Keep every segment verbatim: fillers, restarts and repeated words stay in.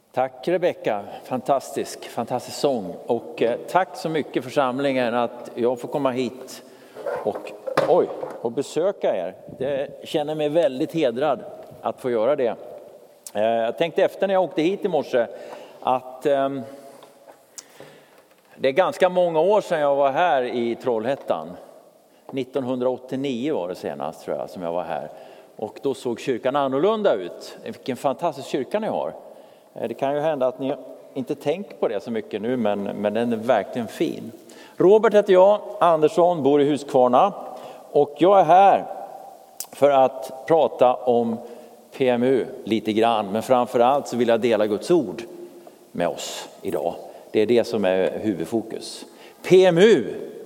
Tack Rebecka, fantastisk, fantastisk sång. Och eh, tack så mycket församlingen att jag får komma hit och, oj, och besöka er. Jag känner mig väldigt hedrad att få göra det. Eh, jag tänkte efter när jag åkte hit i morse att eh, det är ganska många år sedan jag var här i Trollhättan. nittonhundraåttionio var det senast tror jag som jag var här. Och då såg kyrkan annorlunda ut. Vilken fantastisk kyrka ni har. Det kan ju hända att ni inte tänker på det så mycket nu, men, men den är verkligen fin. Robert heter jag, Andersson, bor i Huskvarna. Och jag är här för att prata om P M U lite grann. Men framförallt så vill jag dela Guds ord med oss idag. Det är det som är huvudfokus. P M U,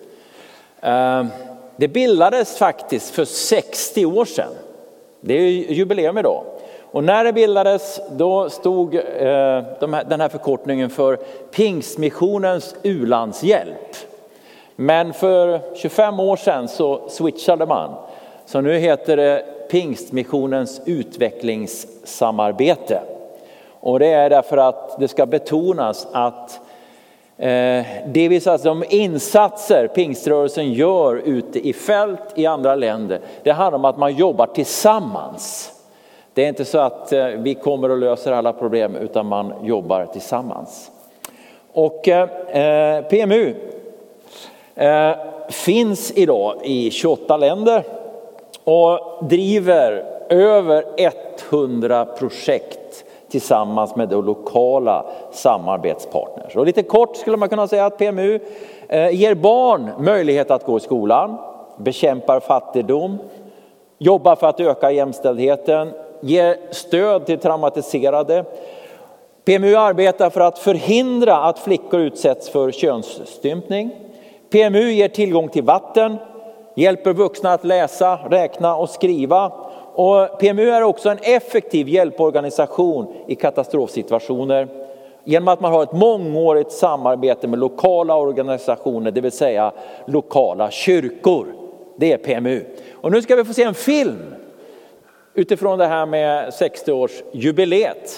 eh, det bildades faktiskt för sextio år sedan. Det är jubileum idag. Och när det bildades då stod eh, de här, den här förkortningen för Pingstmissionens u-landshjälp. Men för tjugofem år sedan så switchade man. Så nu heter det Pingstmissionens utvecklingssamarbete. Och det är därför att det ska betonas att eh, det vill säga att de insatser pingströrelsen gör ute i fält i andra länder. Det handlar om att man jobbar tillsammans. Det är inte så att vi kommer och löser alla problem utan man jobbar tillsammans. Och eh, P M U eh, finns idag i tjugoåtta länder och driver över hundra projekt tillsammans med de lokala samarbetspartners. Och lite kort skulle man kunna säga att P M U eh, ger barn möjlighet att gå i skolan, bekämpar fattigdom, jobbar för att öka jämställdheten, ger stöd till traumatiserade. P M U arbetar för att förhindra att flickor utsätts för könsstympning. P M U ger tillgång till vatten, hjälper vuxna att läsa, räkna och skriva. Och P M U är också en effektiv hjälporganisation i katastrofsituationer. Genom att man har ett mångårigt samarbete med lokala organisationer, det vill säga lokala kyrkor. Det är P M U. Och nu ska vi få se en film utifrån det här med sextio-årsjubileet.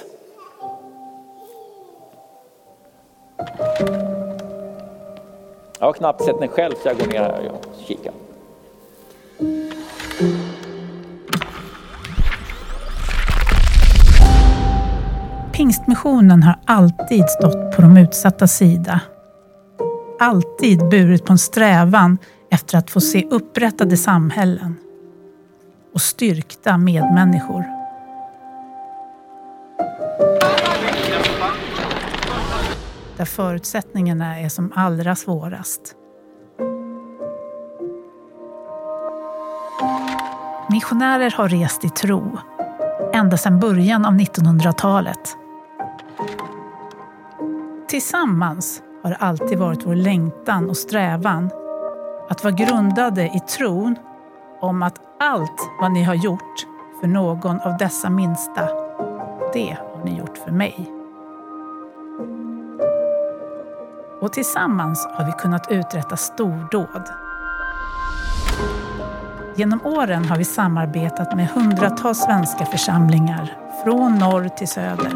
Jag har knappt sett den själv så jag går ner här och kikar. Pingstmissionen har alltid stått på de utsatta sida. Alltid burit på en strävan efter att få se upprättade samhällen och styrkta medmänniskor. Där förutsättningarna är som allra svårast. Missionärer har rest i tro ända sedan början av nittonhundratalet. Tillsammans har det alltid varit vår längtan och strävan att vara grundade i tron om att allt vad ni har gjort för någon av dessa minsta, det har ni gjort för mig. Och tillsammans har vi kunnat uträtta stordåd. Genom åren har vi samarbetat med hundratals svenska församlingar från norr till söder.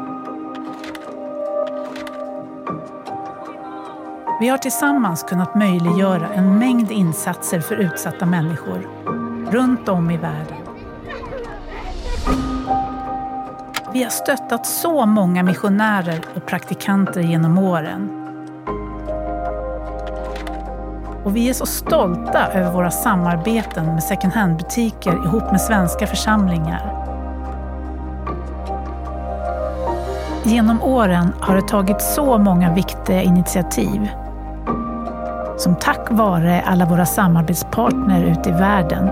Vi har tillsammans kunnat möjliggöra en mängd insatser för utsatta människor runt om i världen. Vi har stöttat så många missionärer och praktikanter genom åren. Och vi är så stolta över våra samarbeten med second hand-butiker ihop med svenska församlingar. Genom åren har det tagit så många viktiga initiativ som tack vare alla våra samarbetspartner ute i världen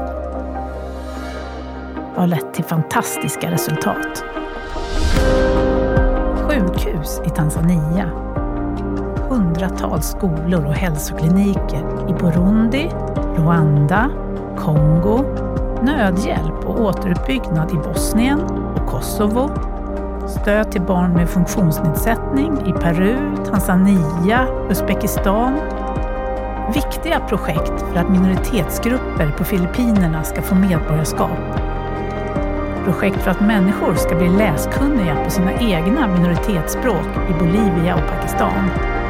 har lett till fantastiska resultat. Sjukhus i Tanzania, hundratals skolor och hälsokliniker i Burundi, Rwanda, Kongo, nödhjälp och återuppbyggnad i Bosnien och Kosovo, stöd till barn med funktionsnedsättning i Peru, Tanzania, Uzbekistan. Viktiga projekt för att minoritetsgrupper på Filippinerna ska få medborgarskap. projekt för att människor ska bli läskunniga på sina egna minoritetsspråk i Bolivia och Pakistan.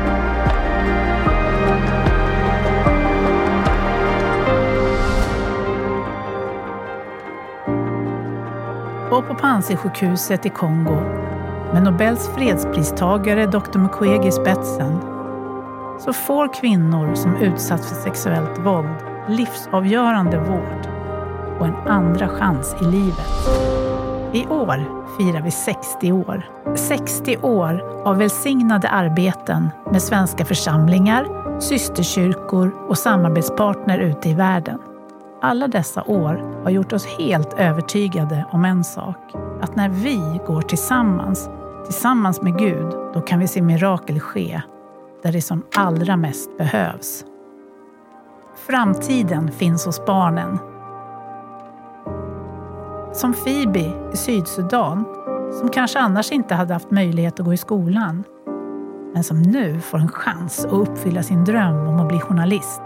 Och på Panzi-sjukhuset i Kongo, med Nobels fredspristagare doktor Mukwege i spetsen, så får kvinnor som utsatts för sexuellt våld livsavgörande vård och en andra chans i livet. I år firar vi sextio år. sextio år av välsignade arbeten med svenska församlingar, systerkyrkor och samarbetspartner ute i världen. Alla dessa år har gjort oss helt övertygade om en sak. Att när vi går tillsammans, tillsammans med Gud, då kan vi se mirakel ske där det som allra mest behövs. Framtiden finns hos barnen. Som Phoebe i Sydsudan, som kanske annars inte hade haft möjlighet att gå i skolan, men som nu får en chans att uppfylla sin dröm om att bli journalist.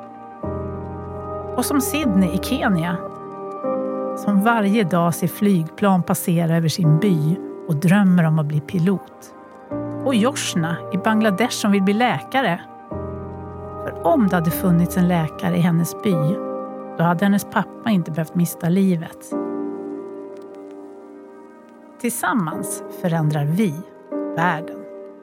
Och som Sydney i Kenya, som varje dag ser flygplan passera över sin by och drömmer om att bli pilot. Och Joshna i Bangladesh som vill bli läkare. För om det hade funnits en läkare i hennes by, då hade hennes pappa inte behövt mista livet. Tillsammans förändrar vi världen.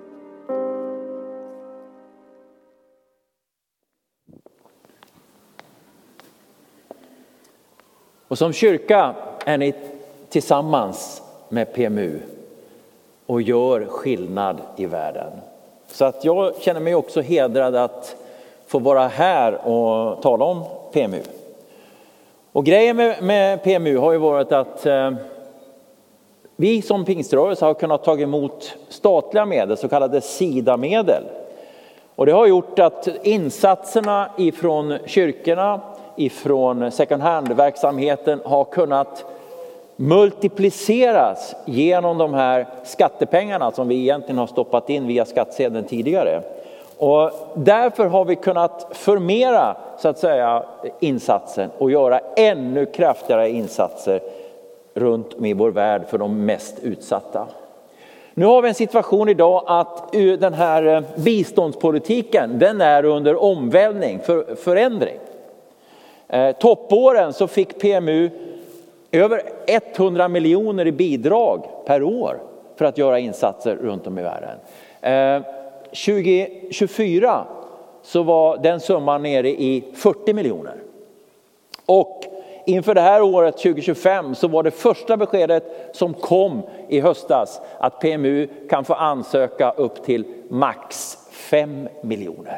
Och som kyrka är ni tillsammans med P M U och gör skillnad i världen. Så att jag känner mig också hedrad att få vara här och tala om P M U. Och grejen med, med P M U har ju varit att eh, vi som pingströrelse har kunnat ta emot statliga medel, så kallade SIDA-medel. Och det har gjort att insatserna ifrån kyrkorna, ifrån second hand-verksamheten har kunnat multipliceras genom de här skattepengarna som vi egentligen har stoppat in via skattsedeln tidigare. Och därför har vi kunnat förmera så att säga insatsen och göra ännu kraftigare insatser runt om i vår värld för de mest utsatta. Nu har vi en situation idag att den här biståndspolitiken, den är under omvälvning, för förändring. Eh, toppåren så fick P M U över hundra miljoner i bidrag per år för att göra insatser runt om i världen. Eh, tjugo tjugofyra så var den summan nere i fyrtio miljoner. Och inför det här året tjugo tjugofem så var det första beskedet som kom i höstas att P M U kan få ansöka upp till max fem miljoner.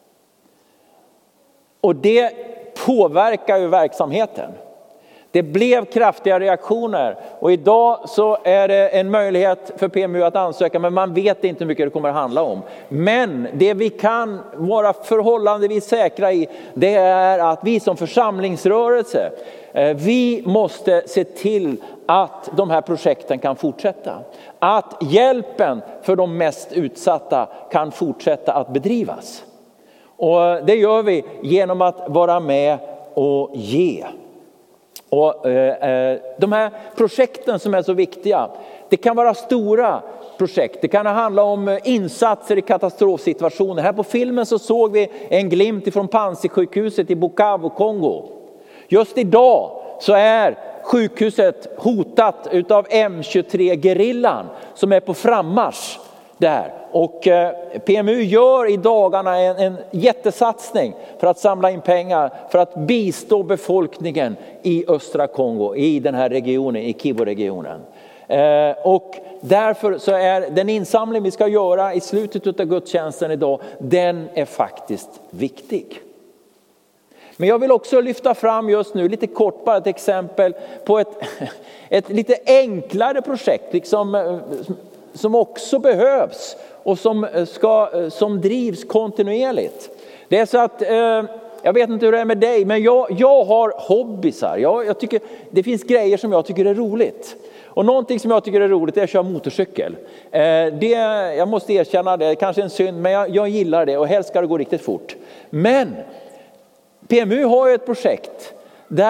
Och det påverkar ju verksamheten. Det blev kraftiga reaktioner och idag så är det en möjlighet för P M U att ansöka, men man vet inte hur mycket det kommer att handla om. Men det vi kan vara förhållandevis säkra i, det är att vi som församlingsrörelse, vi måste se till att de här projekten kan fortsätta. Att hjälpen för de mest utsatta kan fortsätta att bedrivas. Och det gör vi genom att vara med och ge. Och eh, de här projekten som är så viktiga, det kan vara stora projekt. Det kan handla om insatser i katastrofsituationer. Här på filmen så såg vi en glimt ifrån Panzi-sjukhuset i Bukavu, Kongo. Just idag så är sjukhuset hotat utav M tjugotre-gerillan som är på frammarsch där. Och P M U gör i dagarna en, en jättesatsning för att samla in pengar för att bistå befolkningen i östra Kongo, i den här regionen, i Kivu-regionen. Eh, och därför så är den insamling vi ska göra i slutet av gudstjänsten idag, den är faktiskt viktig. Men jag vill också lyfta fram just nu lite kort bara ett exempel på ett, ett lite enklare projekt liksom, som också behövs och som, ska, som drivs kontinuerligt. Det är så att, eh, jag vet inte hur det är med dig, men jag, jag har hobbysar. Jag, jag tycker, det finns grejer som jag tycker är roligt. Och någonting som jag tycker är roligt är att köra motorcykel. Eh, det, jag måste erkänna det, kanske en synd, men jag, jag gillar det och helst ska det gå riktigt fort. Men P M U har ju ett projekt där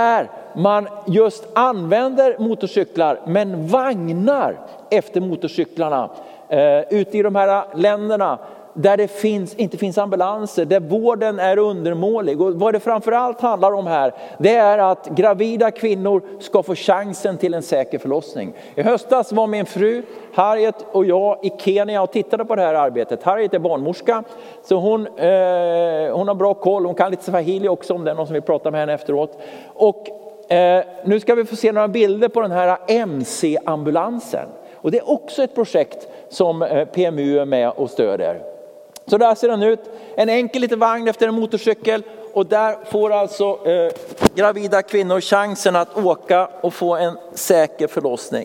man just använder motorcyklar men vagnar efter motorcyklarna eh, ute i de här länderna där det finns, inte finns ambulanser, där vården är undermålig. Och vad det framförallt handlar om här, det är att gravida kvinnor ska få chansen till en säker förlossning. I höstas var min fru Harriet och jag i Kenya och tittade på det här arbetet. Harriet är barnmorska, så hon, eh, hon har bra koll. Hon kan lite swahili också, om det är någon som vill prata med henne efteråt. Och eh, nu ska vi få se några bilder på den här M C-ambulansen. Och det är också ett projekt som eh, P M U är med och stöder. Så där ser den ut. En enkel liten vagn efter en motorcykel. Och där får alltså eh, gravida kvinnor chansen att åka och få en säker förlossning.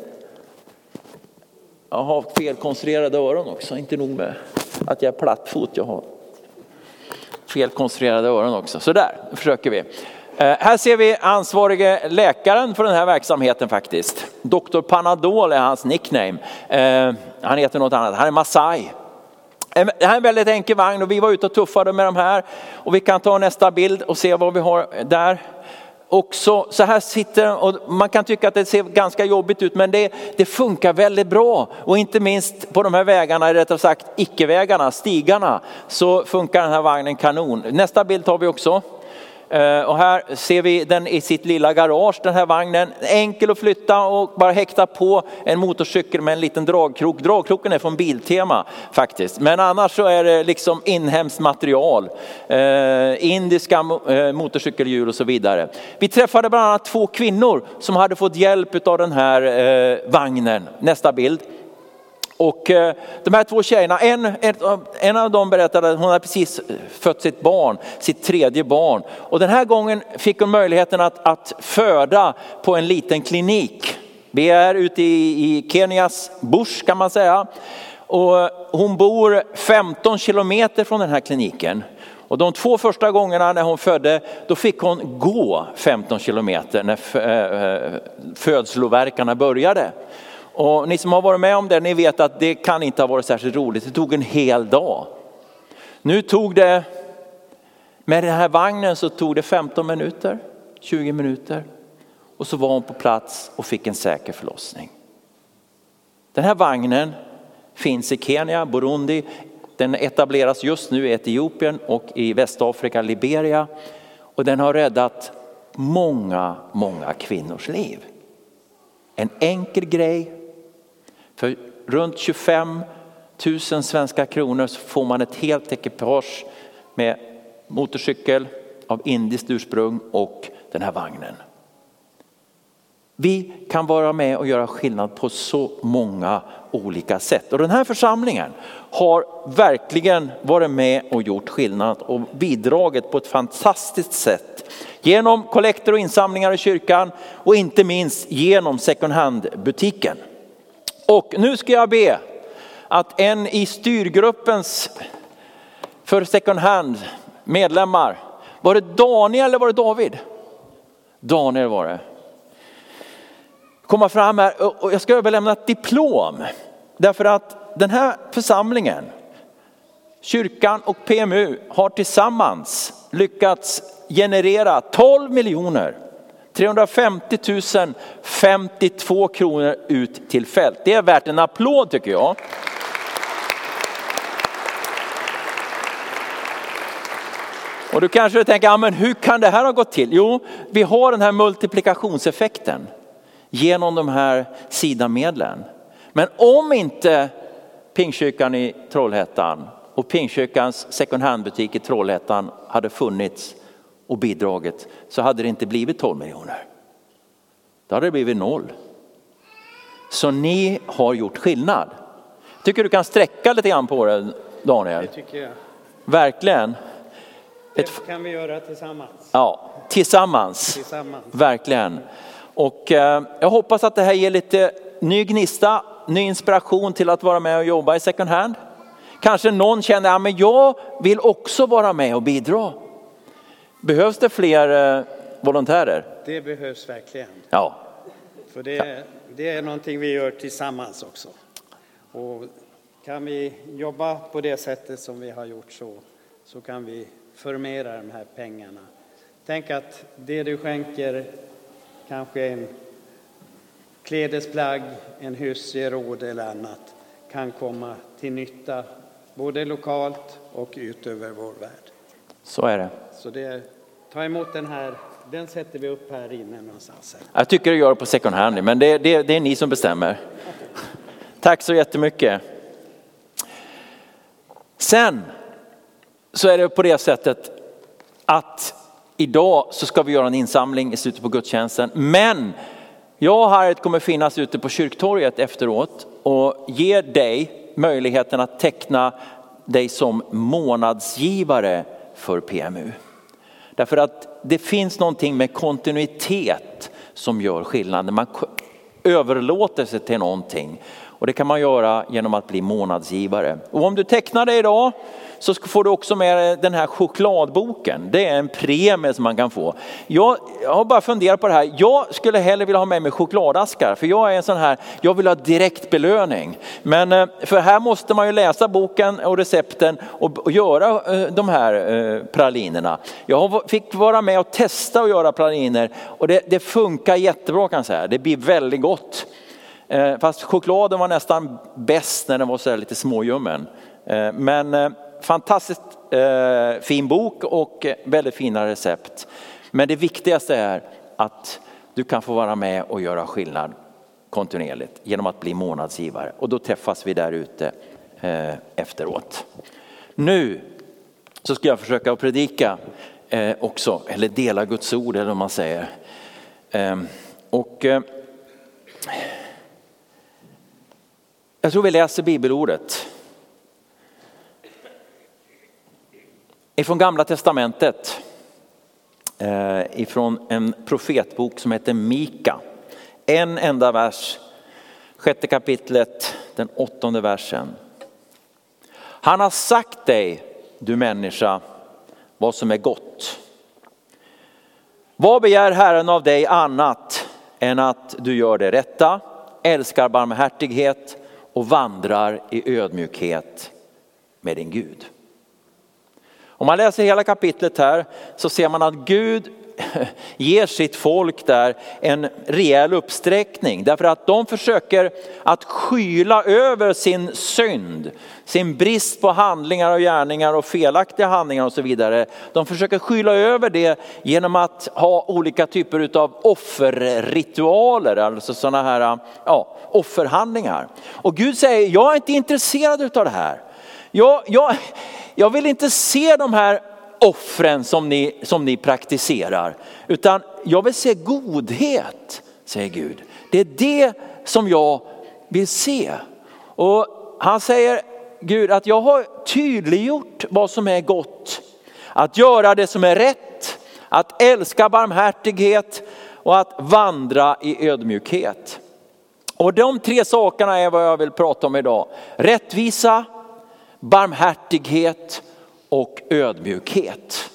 Jag har felkonstruerade öron också. Inte nog med att jag är plattfot. Jag har felkonstruerade öron också. Så där försöker vi. Eh, här ser vi ansvarige läkaren för den här verksamheten faktiskt. doktor Panadol är hans nickname. Eh, han heter något annat. Han är Masai. Det här är en väldigt enkel vagn och vi var ute och tuffade med de här. Och vi kan ta nästa bild och se vad vi har där. Och så, så här sitter, och man kan tycka att det ser ganska jobbigt ut, men det, det funkar väldigt bra. Och inte minst på de här vägarna, rättare sagt icke-vägarna, stigarna, så funkar den här vagnen kanon. Nästa bild tar vi också. Och här ser vi den i sitt lilla garage, den här vagnen. Enkel att flytta och bara häkta på en motorcykel med en liten dragkrok. Dragkroken är från Biltema faktiskt. Men annars så är det liksom inhemskt material. Eh, indiska eh, motorcykelhjul och så vidare. Vi träffade bland annat två kvinnor som hade fått hjälp av den här eh, vagnen. Nästa bild. Och eh, de här två tjejerna, en, en, en av dem berättade att hon hade precis fött sitt barn, sitt tredje barn. Och den här gången fick hon möjligheten att, att föda på en liten klinik. Vi är ute i, i Kenias bush kan man säga. Och hon bor femton kilometer från den här kliniken. Och de två första gångerna när hon födde, då fick hon gå femton kilometer när födslovärkarna började. Och ni som har varit med om det, ni vet att det kan inte ha varit särskilt roligt. Det tog en hel dag. Nu tog det, med den här vagnen så tog det femton minuter, tjugo minuter. Och så var hon på plats och fick en säker förlossning. Den här vagnen finns i Kenya, Burundi. Den etableras just nu i Etiopien och i Västafrika, Liberia. Och den har räddat många, många kvinnors liv. En enkel grej. För runt tjugofem tusen svenska kronor så får man ett helt ekipage med motorcykel av indiskt ursprung och den här vagnen. Vi kan vara med och göra skillnad på så många olika sätt. Och den här församlingen har verkligen varit med och gjort skillnad och bidragit på ett fantastiskt sätt. Genom kollekter och insamlingar i kyrkan och inte minst genom second hand-butiken. Och nu ska jag be att en i styrgruppens för second hand medlemmar, var det Daniel eller var det David? Daniel var det. Komma fram här och jag ska överlämna ett diplom. Därför att den här församlingen, kyrkan och P M U har tillsammans lyckats generera tolv miljoner trehundrafemtio tusen femtiotvå kronor ut till fält. Det är värt en applåd tycker jag. Och du kanske tänker, ja, men hur kan det här ha gått till? Jo, vi har den här multiplikationseffekten genom de här sidamedlen. Men om inte Pingstkyrkan i Trollhättan och Pingstkyrkans second hand butik i Trollhättan hade funnits och bidragit, så hade det inte blivit tolv miljoner. Då hade det blivit noll. Så ni har gjort skillnad. Tycker du kan sträcka lite grann på det, Daniel? Det tycker jag. Verkligen. Det kan vi göra tillsammans. Ja, tillsammans. Tillsammans. Verkligen. Och eh, jag hoppas att det här ger lite ny gnista, ny inspiration till att vara med och jobba i second hand. Kanske någon känner, ja, men jag vill också vara med och bidra. Behövs det fler eh, volontärer? Det behövs verkligen. Ja. För det, det är någonting vi gör tillsammans också. Och kan vi jobba på det sättet som vi har gjort så, så kan vi förmera de här pengarna. Tänk att det du skänker kanske en klädesplagg, en husgeråd eller annat kan komma till nytta både lokalt och ut över vår värld. Så är det. Så det, ta emot den här, den sätter vi upp här inne någonstans. Jag tycker du gör det på second hand, men det, det, det är ni som bestämmer. Tack så jättemycket. Sen så är det på det sättet att idag så ska vi göra en insamling i slutet på gudstjänsten. Men jag här kommer finnas ute på kyrktorget efteråt och ger dig möjligheten att teckna dig som månadsgivare för P M U. Därför att det finns någonting med kontinuitet som gör skillnad. Man överlåter sig till någonting. Och det kan man göra genom att bli månadsgivare. Och om du tecknar dig idag så får du också med den här chokladboken. Det är en premie som man kan få. Jag, jag har bara funderat på det här. Jag skulle hellre vilja ha med mig chokladaskar. För jag är en sån här, jag vill ha direkt belöning. Men för här måste man ju läsa boken och recepten och, och göra de här pralinerna. Jag fick vara med och testa att göra praliner. Och det, det funkar jättebra kan jag säga. Det blir väldigt gott. Fast chokladen var nästan bäst när den var så här lite småljummen. Men fantastiskt fin bok och väldigt fina recept. Men det viktigaste är att du kan få vara med och göra skillnad kontinuerligt genom att bli månadsgivare. Och då träffas vi där ute efteråt. Nu så ska jag försöka att predika också, eller dela Guds ord eller vad man säger. Och jag tror vi läser bibelordet ifrån Gamla testamentet, eh, ifrån en profetbok som heter Mika. En enda vers, sjätte kapitlet, den åttonde versen. Han har sagt dig, du människa, vad som är gott. Vad begär Herren av dig annat än att du gör det rätta, älskar barmhärtighet och vandrar i ödmjukhet med din Gud. Om man läser hela kapitlet här så ser man att Gud ger sitt folk där en rejäl uppsträckning. Därför att de försöker att skyla över sin synd, sin brist på handlingar och gärningar och felaktiga handlingar och så vidare. De försöker skyla över det genom att ha olika typer av offerritualer, alltså sådana här ja, offerhandlingar. Och Gud säger, jag är inte intresserad av det här. Jag, jag, jag vill inte se de här offren som ni, som ni praktiserar, utan jag vill se godhet, säger Gud. Det är det som jag vill se. Och han säger, Gud, att jag har tydliggjort vad som är gott. Att göra det som är rätt, att älska barmhärtighet och att vandra i ödmjukhet. Och de tre sakerna är vad jag vill prata om idag. Rättvisa, barmhärtighet och ödmjukhet.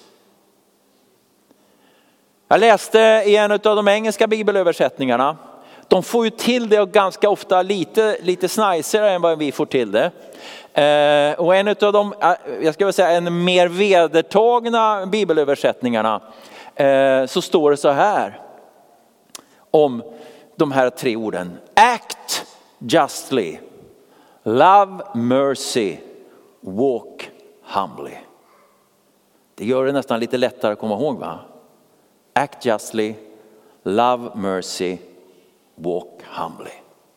Jag läste i en av de engelska bibelöversättningarna. De får ju till det och ganska ofta lite, lite snajsigare än vad vi får till det. Eh, och en av de, jag ska väl säga en mer vedertagna bibelöversättningarna eh, så står det så här om de här tre orden. Act justly, love mercy, walk humbly. Det gör det nästan lite lättare att komma ihåg, va? Act justly, love mercy, walk humbly.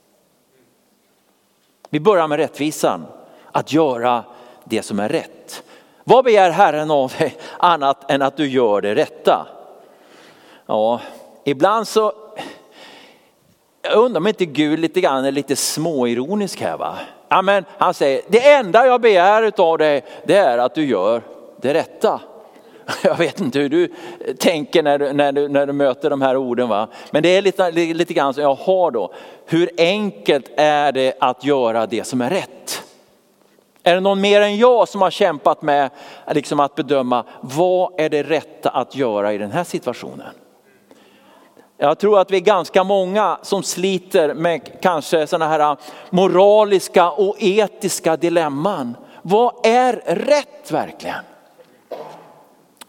Vi börjar med rättvisan. Att göra det som är rätt. Vad begär Herren av dig annat än att du gör det rätta? Ja, ibland så jag undrar om inte Gud lite grann är lite småironisk här, va? Ja, men han säger, det enda jag begär av dig, det är att du gör det rätta. Jag vet inte hur du tänker när du, när du, när du möter de här orden, va? Men det är lite, lite grann som jag har då. Hur enkelt är det att göra det som är rätt? Är det någon mer än jag som har kämpat med liksom att bedöma vad är det rätta att göra i den här situationen? Jag tror att vi är ganska många som sliter med kanske sådana här moraliska och etiska dilemman. Vad är rätt verkligen?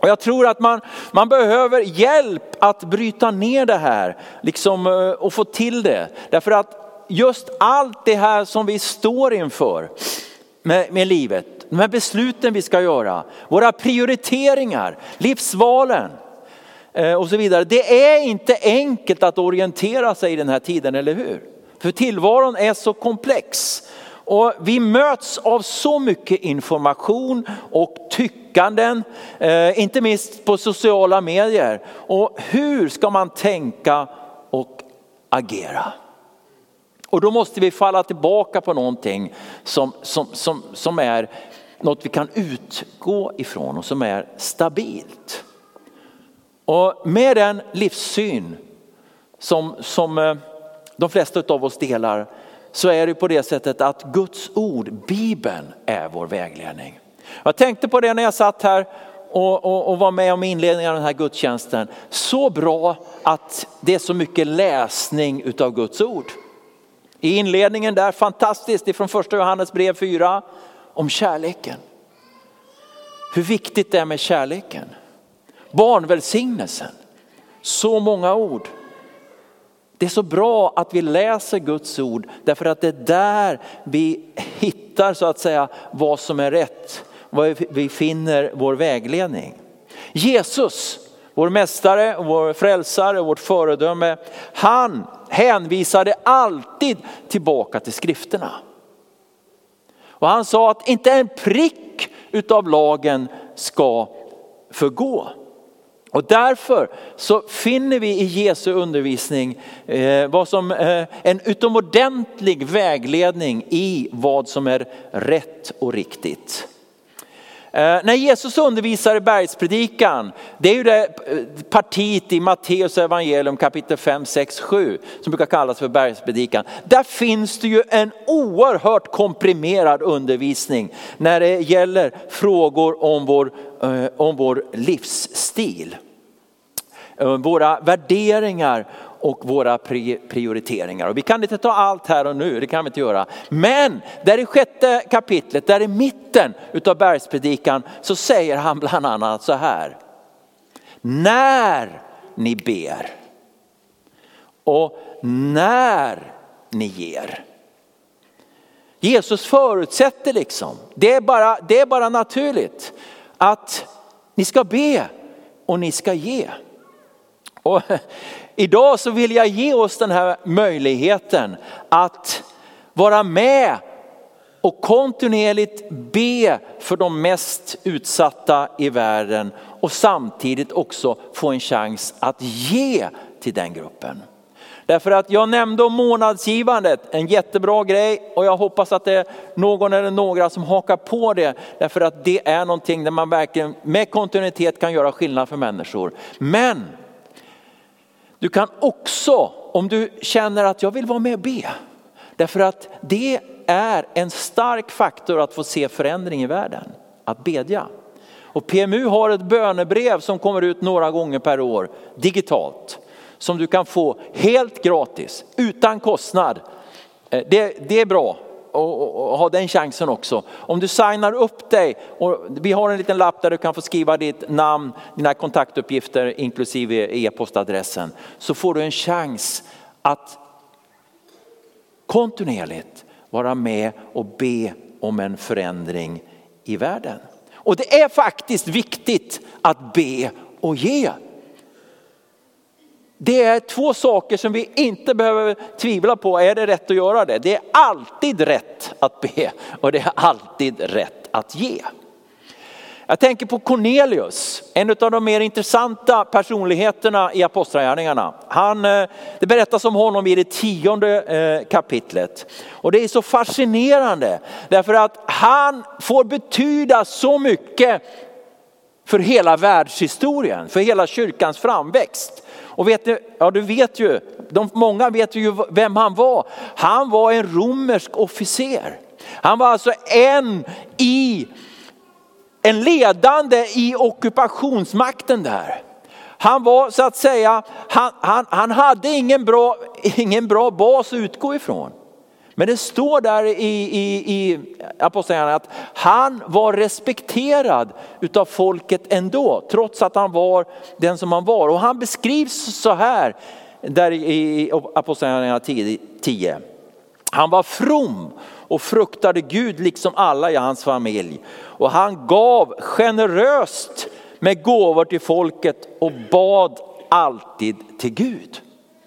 Och jag tror att man, man behöver hjälp att bryta ner det här liksom, och få till det. Därför att just allt det här som vi står inför med, med livet, de här besluten vi ska göra, våra prioriteringar, livsvalen eh, och så vidare. Det är inte enkelt att orientera sig i den här tiden, eller hur? För tillvaron är så komplex. Och vi möts av så mycket information och tyckanden, eh, inte minst på sociala medier. Och hur ska man tänka och agera? Och då måste vi falla tillbaka på någonting som, som, som, som är något vi kan utgå ifrån och som är stabilt. Och med den livssyn som, som de flesta av oss delar, så är det på det sättet att Guds ord, Bibeln, är vår vägledning. Jag tänkte på det när jag satt här och, och, och var med om inledningen av den här gudstjänsten. Så bra att det är så mycket läsning utav Guds ord. I inledningen där, fantastiskt, ifrån första Johannes brev fyra, om kärleken. Hur viktigt det är med kärleken. Barnvälsignelsen. Så många ord. Det är så bra att vi läser Guds ord, därför att det är där vi hittar så att säga vad som är rätt. Vad vi finner vår vägledning. Jesus, vår mästare, vår frälsare, vårt föredöme, han hänvisade alltid tillbaka till skrifterna. Och han sa att inte en prick utav lagen ska förgå. Och därför så finner vi i Jesu undervisning eh, vad som eh, en utomordentlig vägledning i vad som är rätt och riktigt. Eh, när Jesus undervisar i bergspredikan, det är ju det partiet i Matteus evangelium kapitel fem, sex, sju som brukar kallas för bergspredikan. Där finns det ju en oerhört komprimerad undervisning när det gäller frågor om vår, eh, om vår livsstil. Våra värderingar och våra prioriteringar. Och vi kan inte ta allt här och nu, det kan vi inte göra. Men där i sjätte kapitlet, där i mitten utav bergspredikan, så säger han bland annat så här. När ni ber och när ni ger. Jesus förutsätter liksom, det är bara, det är bara naturligt att ni ska be och ni ska ge. Och idag så vill jag ge oss den här möjligheten att vara med och kontinuerligt be för de mest utsatta i världen och samtidigt också få en chans att ge till den gruppen. Därför att jag nämnde om månadsgivandet, en jättebra grej, och jag hoppas att det är någon eller några som hakar på det. Därför att det är någonting där man verkligen med kontinuitet kan göra skillnad för människor. Men du kan också, om du känner att jag vill vara med och be, därför att det är en stark faktor att få se förändring i världen, att bedja. Och P M U har ett bönebrev som kommer ut några gånger per år digitalt, som du kan få helt gratis, utan kostnad. Det, det är bra att ha den chansen också. Om du signar upp dig, och vi har en liten lapp där du kan få skriva ditt namn, dina kontaktuppgifter inklusive e-postadressen, så får du en chans att kontinuerligt vara med och be om en förändring i världen. Och det är faktiskt viktigt att be och ge. Det är två saker som vi inte behöver tvivla på. Är det rätt att göra det? Det är alltid rätt att be och det är alltid rätt att ge. Jag tänker på Cornelius, en av de mer intressanta personligheterna i apostlagärningarna. Han, det berättas om honom i det tionde kapitlet. Och det är så fascinerande därför att han får betyda så mycket för hela världshistorien, för hela kyrkans framväxt. Och vet du, ja du vet ju, de, många vet ju vem han var. Han var en romersk officer. Han var alltså en i en ledande i ockupationsmakten där. Han var så att säga, han, han, han hade ingen bra, ingen bra bas att utgå ifrån. Men det står där i, i, i Apostlagärningarna att han var respekterad utav folket ändå, trots att han var den som han var. Och han beskrivs så här där i Apostlagärningarna tio. Han var from och fruktade Gud liksom alla i hans familj. Och han gav generöst med gåvor till folket och bad alltid till Gud.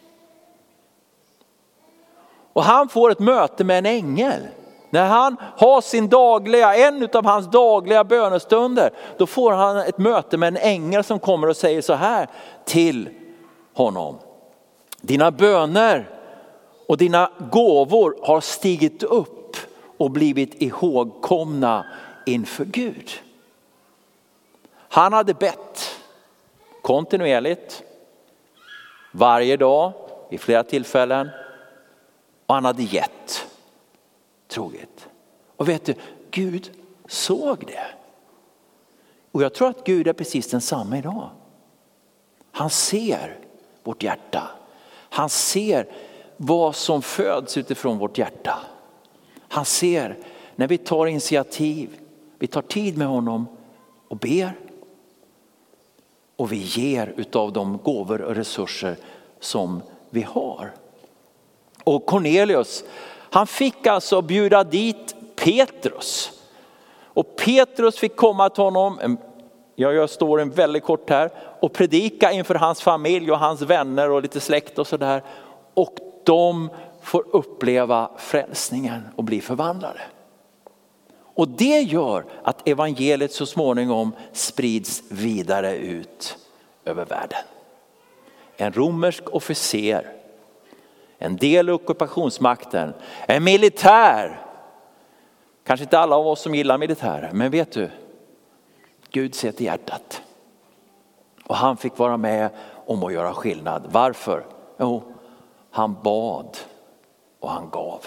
Och han får ett möte med en ängel. När han har sin dagliga, en av hans dagliga bönestunder, då får han ett möte med en ängel som kommer och säger så här till honom. Dina böner och dina gåvor har stigit upp och blivit ihågkomna inför Gud. Han hade bett kontinuerligt, varje dag, i flera tillfällen. Och han hade gett troget. Och vet du, Gud såg det. Och jag tror att Gud är precis densamma idag. Han ser vårt hjärta. Han ser vad som föds utifrån vårt hjärta. Han ser när vi tar initiativ. Vi tar tid med honom och ber. Och vi ger utav de gåvor och resurser som vi har. Och Cornelius, han fick alltså bjuda dit Petrus. Och Petrus fick komma till honom, jag gör storyn väldigt kort här, och predika inför hans familj och hans vänner och lite släkt och sådär. Och de får uppleva frälsningen och bli förvandlade. Och det gör att evangeliet så småningom sprids vidare ut över världen. En romersk officer, en del i ockupationsmakten, en militär. Kanske inte alla av oss som gillar militär, men vet du, Gud ser till hjärtat. Och han fick vara med om att göra skillnad. Varför? Jo, han bad och han gav.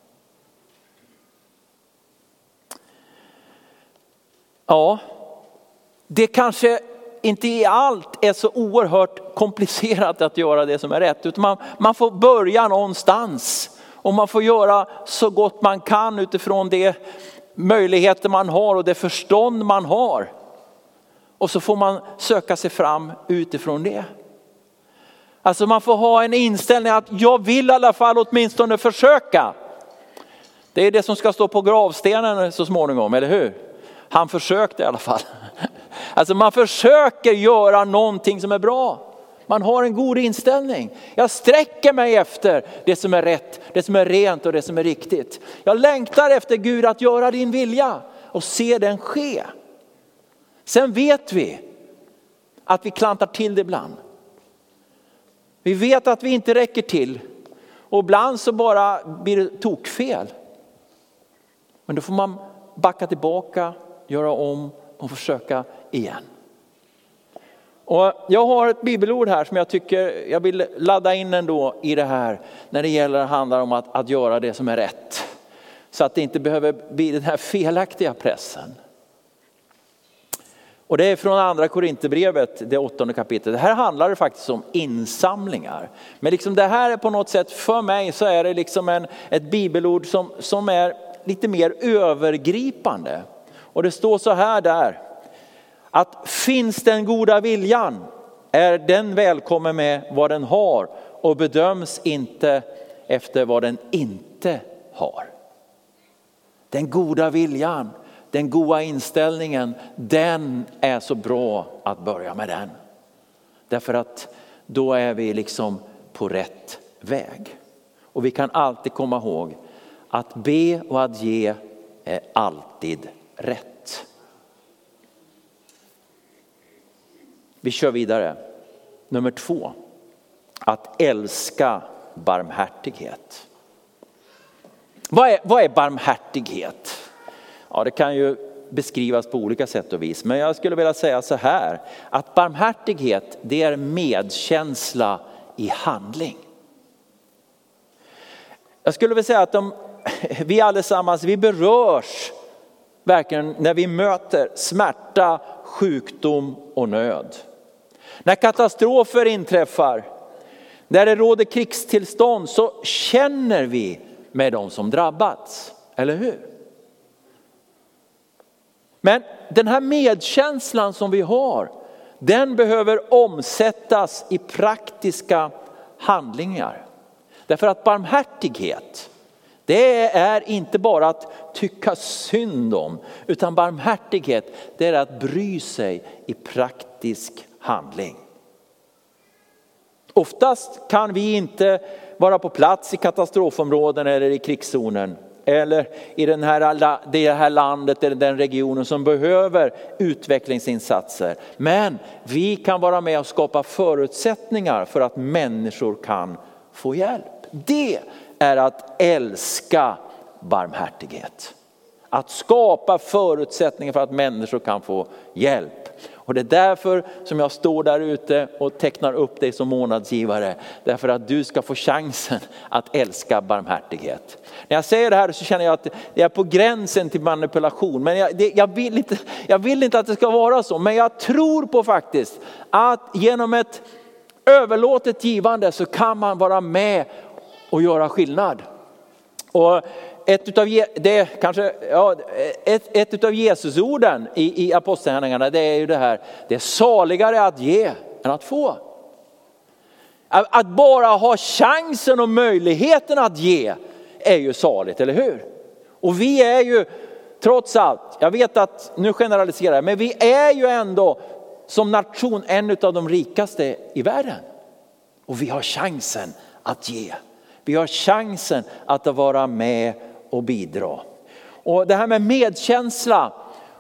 Ja, det kanske inte i allt är så oerhört komplicerat att göra det som är rätt. Utan man, man får börja någonstans. Och man får göra så gott man kan utifrån de möjligheter man har och det förstånd man har. Och så får man söka sig fram utifrån det. Alltså man får ha en inställning att jag vill i alla fall åtminstone försöka. Det är det som ska stå på gravstenen så småningom, eller hur? Han försökte i alla fall. Alltså man försöker göra någonting som är bra. Man har en god inställning. Jag sträcker mig efter det som är rätt, det som är rent och det som är riktigt. Jag längtar efter Gud att göra din vilja och se den ske. Sen vet vi att vi klantar till det ibland. Vi vet att vi inte räcker till. Och ibland så bara blir det tokfel. Men då får man backa tillbaka, göra om och försöka igen. Och jag har ett bibelord här som jag tycker jag vill ladda in ändå i det här. När det gäller handlar om att, att göra det som är rätt. Så att det inte behöver bli den här felaktiga pressen. Och det är från andra Korinthierbrevet, det åttonde kapitlet. Det här handlar det faktiskt om insamlingar. Men liksom det här är på något sätt, för mig så är det liksom en, ett bibelord som, som är lite mer övergripande. Och det står så här där. Att finns den goda viljan är den välkommen med vad den har. Och bedöms inte efter vad den inte har. Den goda viljan. Den goda inställningen, den är så bra att börja med den. Därför att då är vi liksom på rätt väg. Och vi kan alltid komma ihåg att be och att ge är alltid rätt. Vi kör vidare. Nummer två. Att älska barmhärtighet. Vad är, vad är barmhärtighet? Ja, det kan ju beskrivas på olika sätt och vis. Men jag skulle vilja säga så här. Att barmhärtighet, det är medkänsla i handling. Jag skulle vilja säga att de, vi allesammans, vi berörs verkligen när vi möter smärta, sjukdom och nöd. När katastrofer inträffar, när det råder krigstillstånd, så känner vi med de som drabbats, eller hur? Men den här medkänslan som vi har, den behöver omsättas i praktiska handlingar. Därför att barmhärtighet, det är inte bara att tycka synd om, utan barmhärtighet, det är att bry sig i praktisk handling. Oftast kan vi inte vara på plats i katastrofområden eller i krigszonen eller i den här, det här landet eller den regionen som behöver utvecklingsinsatser. Men vi kan vara med och skapa förutsättningar för att människor kan få hjälp. Det är att älska barmhärtighet. Att skapa förutsättningar för att människor kan få hjälp. Och det är därför som jag står där ute och tecknar upp dig som månadsgivare. Därför att du ska få chansen att älska barmhärtighet. När jag säger det här så känner jag att jag är på gränsen till manipulation. Men jag, det, jag, vill inte, jag vill inte att det ska vara så. Men jag tror på faktiskt att genom ett överlåtet givande så kan man vara med och göra skillnad. Och ett utav det kanske ja, ett ett utav Jesusorden i i apostlagärningarna, det är ju det här: det är saligare att ge än att få. Att, att bara ha chansen och möjligheten att ge är ju saligt, eller hur? Och vi är ju trots allt, jag vet att nu generaliserar jag, men vi är ju ändå som nation en av de rikaste i världen. Och vi har chansen att ge. Vi har chansen att vara med och bidra. Och det här med medkänsla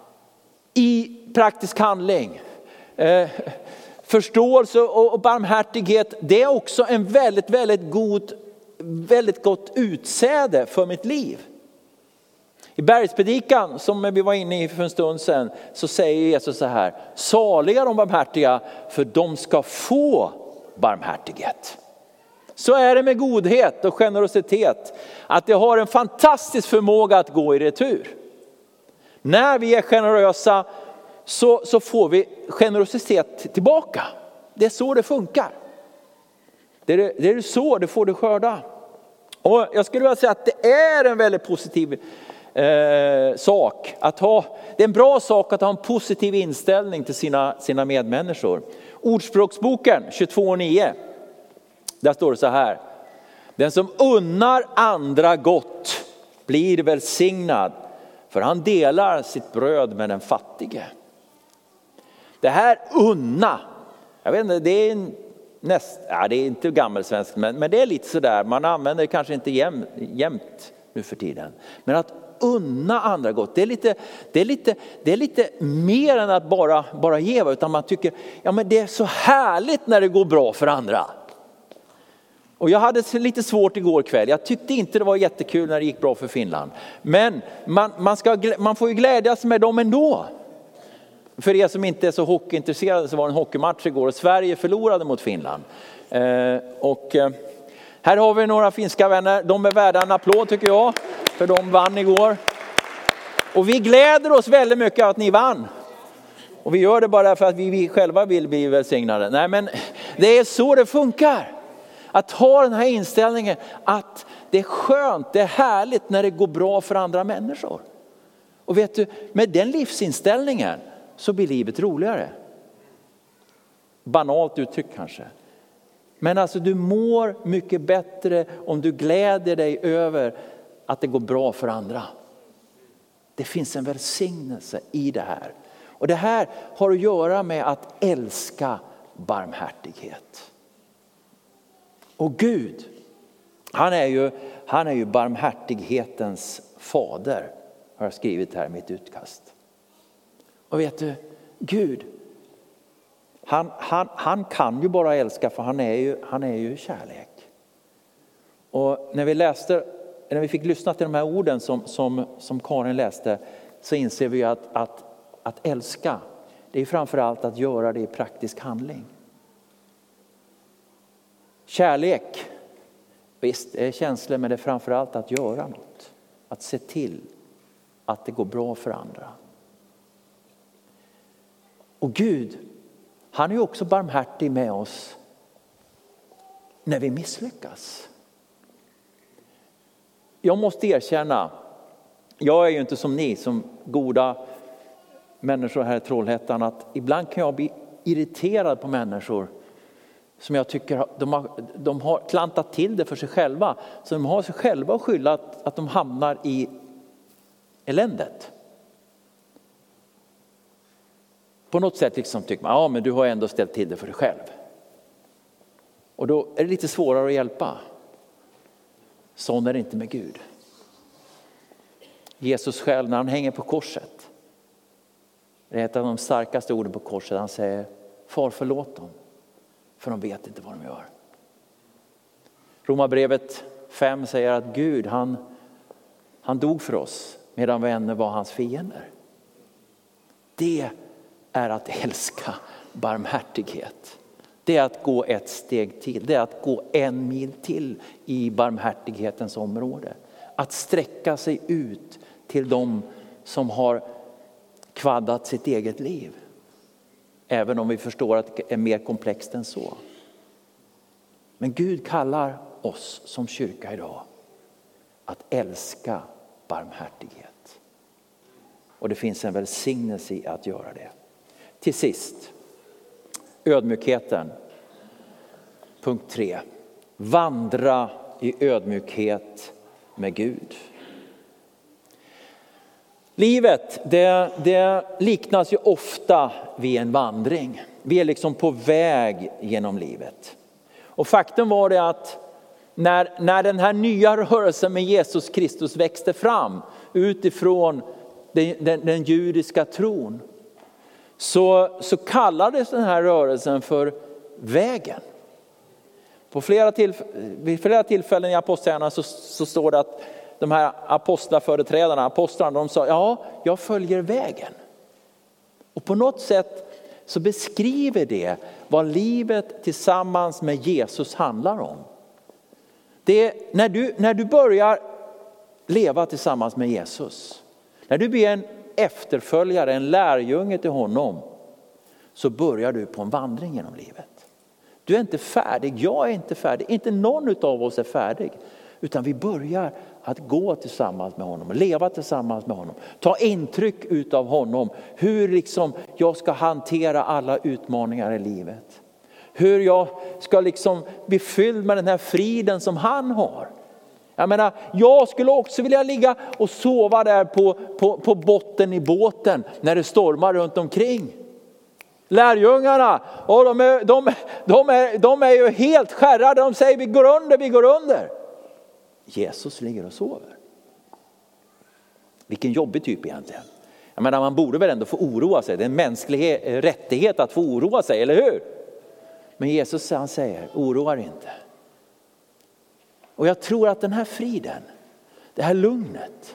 i praktisk handling, eh, förståelse och, och barmhärtighet, det är också en väldigt, väldigt god, väldigt gott utsäde för mitt liv. I bergspredikan som vi var inne i för en stund sedan så säger Jesus så här: saliga de barmhärtiga, för de ska få barmhärtighet. Så är det med godhet och generositet, att det har en fantastisk förmåga att gå i retur. När vi är generösa så, så får vi generositet tillbaka. Det är så det funkar. Det är, det är så det får det skörda. Och jag skulle vilja säga att det är en väldigt positiv eh, sak att ha. Det är en bra sak att ha en positiv inställning till sina, sina medmänniskor. Ordspråksboken tjugotvå nio. Där står det så här: den som unnar andra gott blir välsignad, för han delar sitt bröd med den fattige. Det här unna, jag vet inte, det är en, näst, ja, det är inte gammelsvenskt, men, men det är lite sådär, man använder det kanske inte jämt, jämt nu för tiden. Men att unna andra gott, det är lite, det är lite, det är lite mer än att bara, bara ge, utan man tycker, ja men det är så härligt när det går bra för andra. Och jag hade lite svårt igår kväll. Jag tyckte inte det var jättekul när det gick bra för Finland. Men man, man, ska, man får ju glädjas med dem ändå. För er som inte är så hockeyintresserade så var det en hockeymatch igår och Sverige förlorade mot Finland. Eh, och eh, här har vi några finska vänner. De är värda en applåd tycker jag. För de vann igår. Och vi gläder oss väldigt mycket att ni vann. Och vi gör det bara för att vi, vi själva vill bli välsignade. Nej men det är så det funkar. Att ha den här inställningen att det är skönt, det är härligt när det går bra för andra människor. Och vet du, med den livsinställningen så blir livet roligare. Banalt uttryck kanske. Men alltså du mår mycket bättre om du gläder dig över att det går bra för andra. Det finns en välsignelse i det här. Och det här har att göra med att älska barmhärtighet. Och Gud, han är ju, han är ju barmhärtighetens fader, har jag skrivit här i mitt utkast. Och vet du, Gud, han, han, han kan ju bara älska, för han är ju, han är ju kärlek. Och när vi läste, när vi fick lyssna till de här orden som, som, som Karin läste, så inser vi att, att, att älska, det är framförallt att göra det i praktisk handling. Kärlek, visst det är känslor, men det är framförallt att göra något. Att se till att det går bra för andra. Och Gud, han är ju också barmhärtig med oss när vi misslyckas. jag måste erkänna, jag är ju inte som ni som goda människor här i Trollhättan, att ibland kan jag bli irriterad på människor som jag tycker de har, de har klantat till det för sig själva. Så de har sig själva att skylla att, att de hamnar i eländet. På något sätt liksom tycker man, ja men du har ändå ställt till det för dig själv. Och då är det lite svårare att hjälpa. Sån är det inte med Gud. Jesus själv när han hänger på korset. Det är ett av de starkaste orden på korset. Han säger, far förlåt dem. För de vet inte vad de gör. Romarbrevet fem säger att Gud han, han dog för oss medan vi ännu var hans fiender. Det är att älska barmhärtighet. Det är att gå ett steg till. Det är att gå en mil till i barmhärtighetens område. Att sträcka sig ut till dem som har kvaddat sitt eget liv. Även om vi förstår att det är mer komplext än så. Men Gud kallar oss som kyrka idag att älska barmhärtighet. Och det finns en välsignelse i att göra det. Till sist, ödmjukheten. Punkt tre. Vandra i ödmjukhet med Gud. Livet det, det liknas ju ofta vid en vandring. Vi är liksom på väg genom livet. Och faktum var det att när, när den här nya rörelsen med Jesus Kristus växte fram utifrån den, den, den judiska tron, så, så kallades den här rörelsen för vägen. På flera tillf- vid flera tillfällen i apostlagärningarna så, så står det att de här apostlaföreträdarna, apostlarna, de sa, ja, jag följer vägen. Och på något sätt så beskriver det vad livet tillsammans med Jesus handlar om. Det är när du, när du börjar leva tillsammans med Jesus, när du blir en efterföljare, en lärjunge till honom, så börjar du på en vandring genom livet. Du är inte färdig, jag är inte färdig, inte någon av oss är färdig. Utan vi börjar att gå tillsammans med honom, leva tillsammans med honom. Ta intryck utav honom, hur liksom jag ska hantera alla utmaningar i livet. Hur jag ska liksom bli fylld med den här friden som han har. Jag menar, jag skulle också vilja ligga och sova där på, på, på botten i båten när det stormar runt omkring. Lärjungarna, och de, är, de, de, är, de är ju helt skärrade, de säger vi går under, vi går under. Jesus ligger och sover. Vilken jobbig typ egentligen. Jag menar, man borde väl ändå få oroa sig. Det är en mänsklig rättighet att få oroa sig, eller hur? Men Jesus han säger, oroa dig inte. Och jag tror att den här friden, det här lugnet,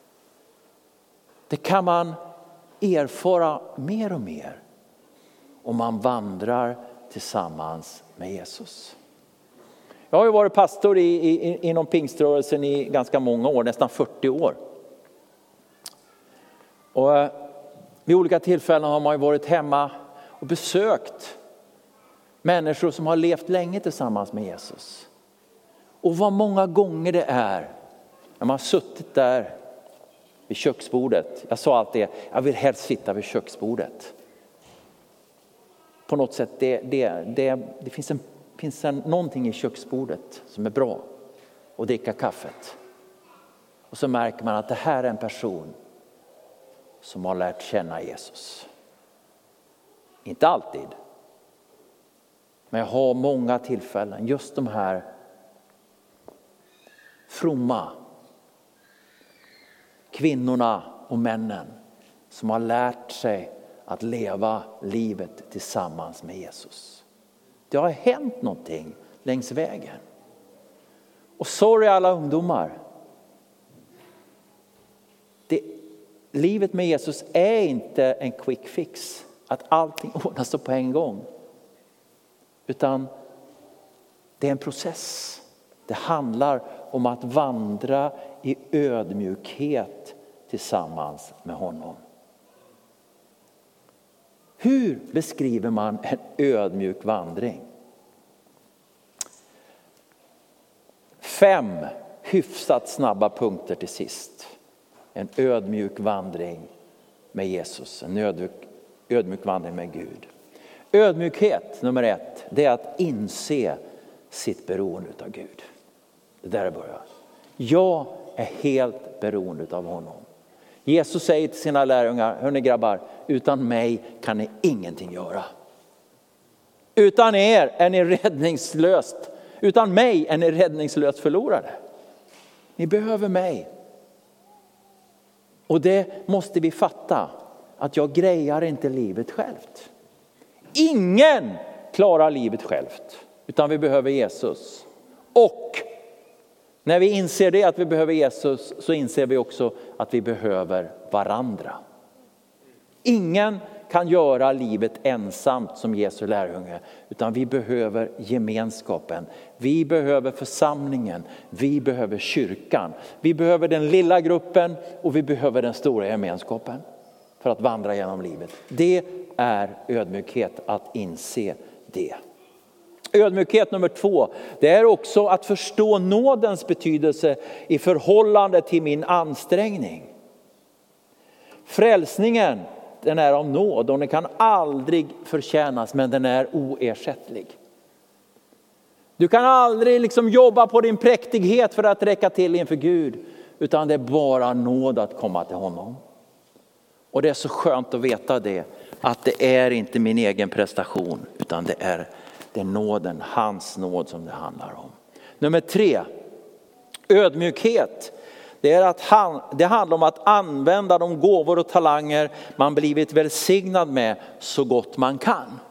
det kan man erfara mer och mer om man vandrar tillsammans med Jesus. Jag har ju varit pastor i, i, inom pingströrelsen i ganska många år, nästan fyrtio år. Och vid olika tillfällen har man ju varit hemma och besökt människor som har levt länge tillsammans med Jesus. Och vad många gånger det är när man har suttit där vid köksbordet. Jag sa alltid, jag vill helst sitta vid köksbordet. På något sätt, det, det, det, det finns, en, finns en, någonting i köksbordet som är bra. Och dricka kaffet. Och så märker man att det här är en person som har lärt känna Jesus. Inte alltid. Men jag har många tillfällen, just de här fromma kvinnorna och männen som har lärt sig att leva livet tillsammans med Jesus. Det har hänt någonting längs vägen. Och sorry alla ungdomar. Det, livet med Jesus är inte en quick fix. Att allting ordnas på en gång. Utan det är en process. Det handlar om att vandra i ödmjukhet tillsammans med honom. Hur beskriver man en ödmjuk vandring? Fem hyfsat snabba punkter till sist. En ödmjuk vandring med Jesus. En ödmjuk, ödmjuk vandring med Gud. Ödmjukhet nummer ett, det är att inse sitt beroende av Gud. Det där är början. Jag är helt beroende av honom. Jesus säger till sina lärjungar, hörni grabbar, utan mig kan ni ingenting göra. Utan er är ni räddningslöst. Utan mig är ni räddningslöst förlorade. Ni behöver mig. Och det måste vi fatta. Att jag grejar inte livet självt. Ingen klarar livet självt. Utan vi behöver Jesus. Och när vi inser det att vi behöver Jesus, så inser vi också att vi behöver varandra. Ingen kan göra livet ensamt som Jesu lärjunge, utan vi behöver gemenskapen. Vi behöver församlingen. Vi behöver kyrkan. Vi behöver den lilla gruppen och vi behöver den stora gemenskapen för att vandra genom livet. Det är ödmjukhet att inse det. Ödmjukhet nummer två, det är också att förstå nådens betydelse i förhållande till min ansträngning. Frälsningen, den är av nåd och den kan aldrig förtjänas, men den är oersättlig. Du kan aldrig liksom jobba på din präktighet för att räcka till inför Gud, utan det är bara nåd att komma till honom. Och det är så skönt att veta det, att det är inte min egen prestation, utan det är det är nåden, hans nåd som det handlar om. Nummer tre, ödmjukhet. Det, är att han, det handlar om att använda de gåvor och talanger man blivit välsignad med så gott man kan.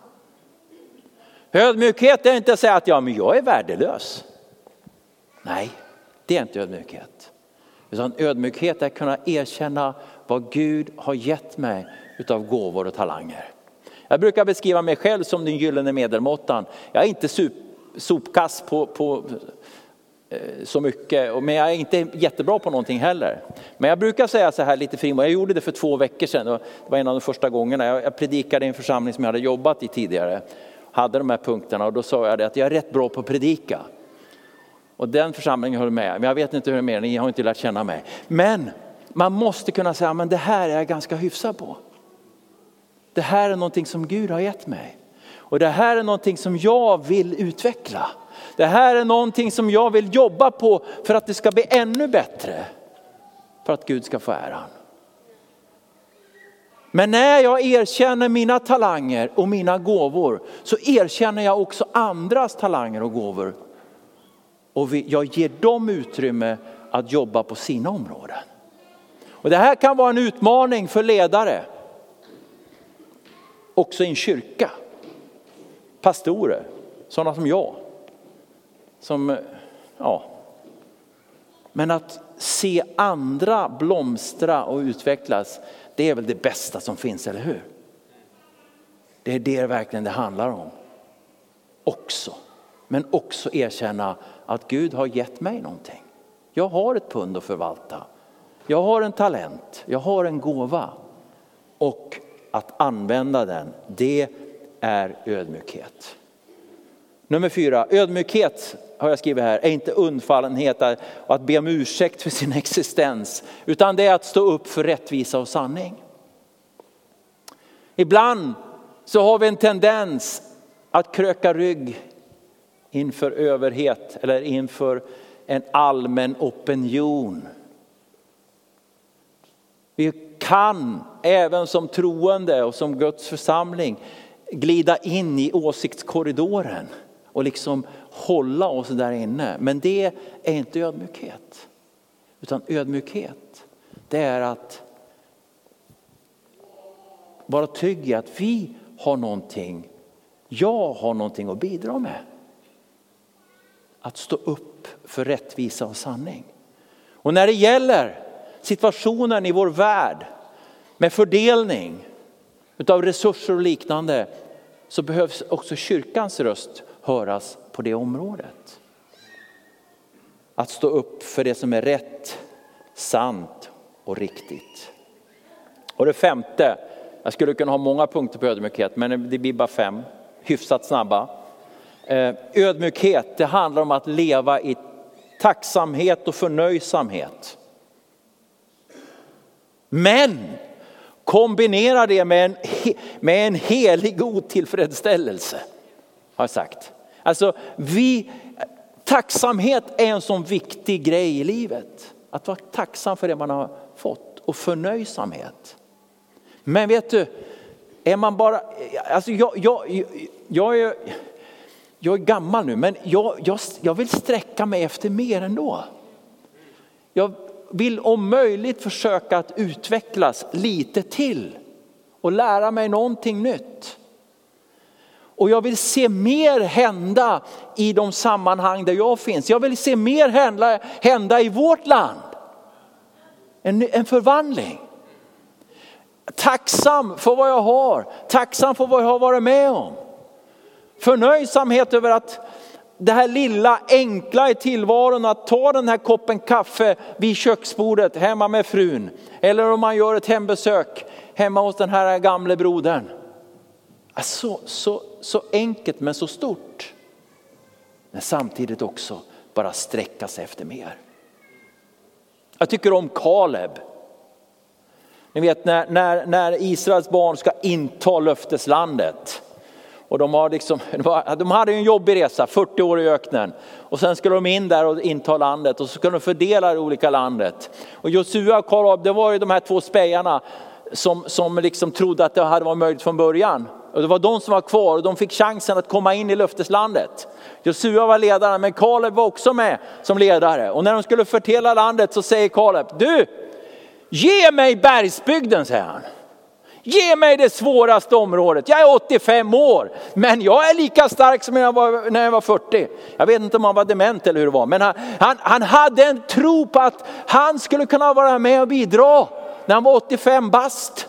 Ödmjukhet är inte att säga att ja, men jag är värdelös. Nej, det är inte ödmjukhet. Utan ödmjukhet är att kunna erkänna vad Gud har gett mig utav gåvor och talanger. Jag brukar beskriva mig själv som den gyllene medelmåttan. Jag är inte sup, sopkass på, på eh, så mycket, men jag är inte jättebra på någonting heller. Men jag brukar säga så här lite frimodigt. Jag gjorde det för två veckor sedan. Det var en av de första gångerna. Jag, jag predikade i en församling som jag hade jobbat i tidigare. Hade de här punkterna och då sa jag det att jag är rätt bra på att predika. Och den församlingen höll med. Men jag vet inte hur det är med. Ni har inte lärt känna mig. Men man måste kunna säga men det här är jag ganska hyfsad på. Det här är någonting som Gud har gett mig. Och det här är någonting som jag vill utveckla. Det här är någonting som jag vill jobba på för att det ska bli ännu bättre. För att Gud ska få äran. Men när jag erkänner mina talanger och mina gåvor, så erkänner jag också andras talanger och gåvor. Och jag ger dem utrymme att jobba på sina områden. Och det här kan vara en utmaning för ledare. Också i en kyrka. Pastorer. Sådana som jag. Som, ja. Men att se andra blomstra och utvecklas. Det är väl det bästa som finns, eller hur? Det är det verkligen det handlar om. Också. Men också erkänna att Gud har gett mig någonting. Jag har ett pund att förvalta. Jag har en talent. Jag har en gåva. Och att använda den, det är ödmjukhet. Nummer fyra, ödmjukhet har jag skrivit här, är inte undfallenhet och att be om ursäkt för sin existens. Utan det är att stå upp för rättvisa och sanning. Ibland så har vi en tendens att kröka rygg inför överhet eller inför en allmän opinion. Vi kan även som troende och som Guds församling glida in i åsiktskorridoren och liksom hålla oss där inne. Men det är inte ödmjukhet. Utan ödmjukhet, det är att vara trygg i att vi har någonting, jag har någonting att bidra med. Att stå upp för rättvisa och sanning. Och när det gäller situationen i vår värld med fördelning utav resurser och liknande, så behövs också kyrkans röst höras på det området. Att stå upp för det som är rätt, sant och riktigt. Och det femte, jag skulle kunna ha många punkter på ödmjukhet, men det blir bara fem, hyfsat snabba. Ödmjukhet, det handlar om att leva i tacksamhet och förnöjsamhet. Men kombinera det med en, med en helig otillfredsställelse, har jag sagt. Alltså vi, tacksamhet är en sån viktig grej i livet. Att vara tacksam för det man har fått och förnöjsamhet. Men vet du, är man bara, alltså jag, jag, jag, är, jag är gammal nu, men jag, jag, jag vill sträcka mig efter mer ändå. Jag vill om möjligt försöka att utvecklas lite till och lära mig någonting nytt. Och jag vill se mer hända i de sammanhang där jag finns. Jag vill se mer hända, hända i vårt land. En, en förvandling. Tacksam för vad jag har. Tacksam för vad jag har varit med om. Förnöjsamhet över att det här lilla enkla i tillvaron, att ta den här koppen kaffe vid köksbordet hemma med frun. Eller om man gör ett hembesök hemma hos den här gamla brodern. Så, så, så enkelt men så stort. Men samtidigt också bara sträcka sig efter mer. Jag tycker om Kaleb. Ni vet när, när, när Israels barn ska inta löfteslandet. Och de, har liksom, de hade en jobbig resa, fyrtio år i öknen. Och sen skulle de in där och inta landet. Och så skulle de fördela det olika landet. Och Josua och Kaleb, det var ju de här två spejarna som, som liksom trodde att det hade varit möjligt från början. Och det var de som var kvar och de fick chansen att komma in i löfteslandet. Josua var ledaren, men Kaleb var också med som ledare. Och när de skulle fördela landet så säger Kaleb: du, ge mig bergsbygden, säger han. Ge mig det svåraste området. Jag är åttiofem år, men jag är lika stark som jag var när jag var fyrtio. Jag vet inte om han var dement eller hur det var. Men han, han, han hade en tro på att han skulle kunna vara med och bidra när han var åttiofem bast.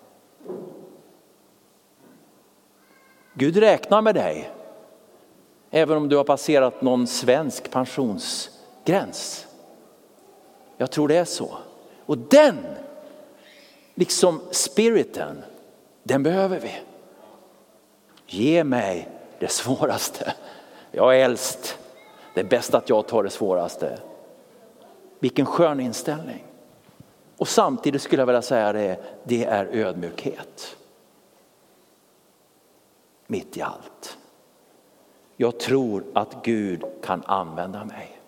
Gud räknar med dig. Även om du har passerat någon svensk pensionsgräns. Jag tror det är så. Och den, liksom spiriten, den behöver vi. Ge mig det svåraste. Jag är äldst. Det är bäst att jag tar det svåraste. Vilken skön inställning. Och samtidigt skulle jag vilja säga det, det är ödmjukhet. Mitt i allt. Jag tror att Gud kan använda mig.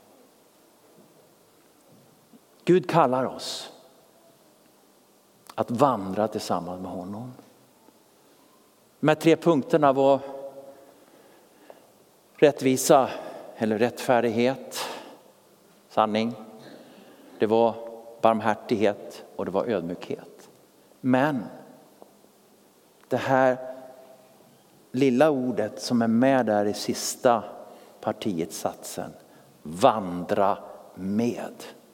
Gud kallar oss att vandra tillsammans med honom. De här tre punkterna var rättvisa eller rättfärdighet, sanning. Det var barmhärtighet och det var ödmjukhet. Men det här lilla ordet som är med där i sista partiet satsen, vandra med.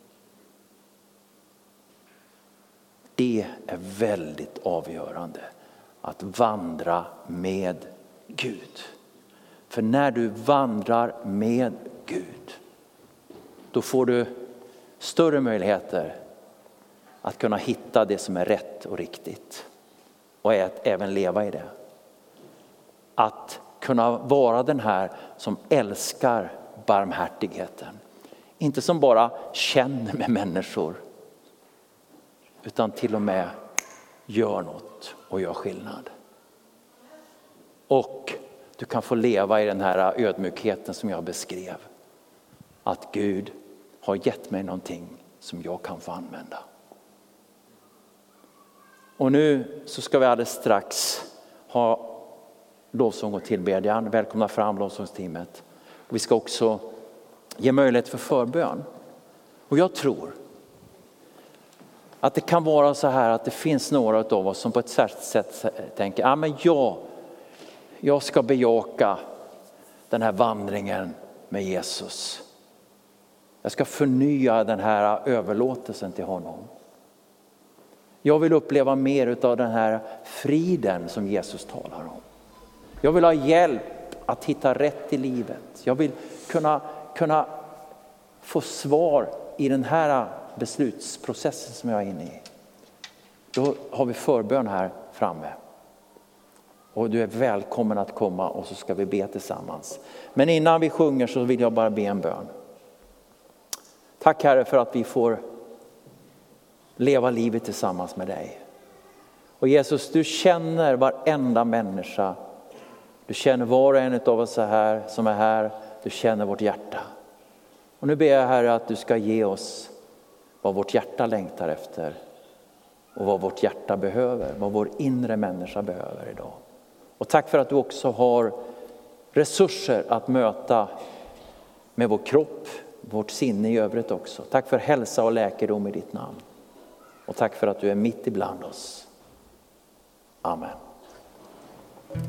Det är väldigt avgörande att vandra med Gud. För när du vandrar med Gud, då får du större möjligheter att kunna hitta det som är rätt och riktigt. Och att även leva i det. Att kunna vara den här som älskar barmhärtigheten. Inte som bara känner med människor. Utan till och med gör något och gör skillnad. Och du kan få leva i den här ödmjukheten som jag beskrev. Att Gud har gett mig någonting som jag kan få använda. Och nu så ska vi alldeles strax ha lovsång och tillbedjan. Välkomna fram lovsångsteamet. Och vi ska också ge möjlighet för förbön. Och jag tror att det kan vara så här att det finns några av oss som på ett särskilt sätt tänker, ja men jag, jag ska bejaka den här vandringen med Jesus. Jag ska förnya den här överlåtelsen till honom. Jag vill uppleva mer av den här friden som Jesus talar om. Jag vill ha hjälp att hitta rätt i livet. Jag vill kunna, kunna få svar i den här beslutsprocessen som jag är inne i. Då har vi förbön här framme. Och du är välkommen att komma och så ska vi be tillsammans. Men innan vi sjunger så vill jag bara be en bön. Tack Herre för att vi får leva livet tillsammans med dig. Och Jesus, du känner varenda människa. Du känner var och en av oss här som är här. Du känner vårt hjärta. Och nu ber jag Herre att du ska ge oss vad vårt hjärta längtar efter. Och vad vårt hjärta behöver. Vad vår inre människa behöver idag. Och tack för att du också har resurser att möta med vår kropp, vårt sinne i övrigt också. Tack för hälsa och läkedom i ditt namn. Och tack för att du är mitt ibland oss. Amen.